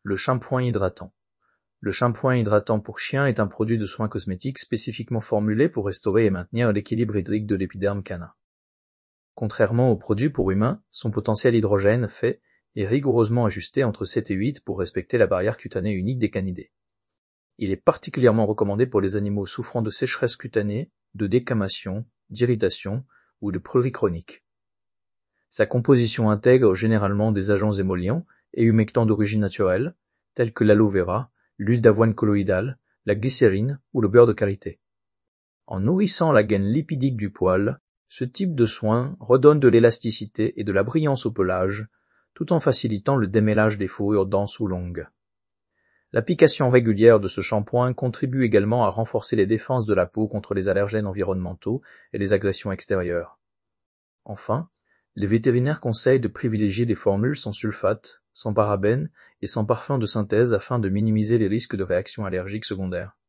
Le shampoing hydratant. Le shampoing hydratant pour chien est un produit de soins cosmétiques spécifiquement formulé pour restaurer et maintenir l'équilibre hydrique de l'épiderme canin. Contrairement aux produits pour humains, son potentiel hydrogène fait est rigoureusement ajusté entre 7 et 8 pour respecter la barrière cutanée unique des canidés. Il est particulièrement recommandé pour les animaux souffrant de sécheresse cutanée, de décamation, d'irritation ou de pruritus chroniques. Sa composition intègre généralement des agents émollients et humectants d'origine naturelle, tels que l'aloe vera, l'huile d'avoine colloïdale, la glycérine ou le beurre de karité. En nourrissant la gaine lipidique du poil, ce type de soin redonne de l'élasticité et de la brillance au pelage, tout en facilitant le démêlage des fourrures denses ou longues. L'application régulière de ce shampoing contribue également à renforcer les défenses de la peau contre les allergènes environnementaux et les agressions extérieures. Enfin, les vétérinaires conseillent de privilégier des formules sans sulfate, sans parabènes et sans parfum de synthèse afin de minimiser les risques de réactions allergiques secondaires.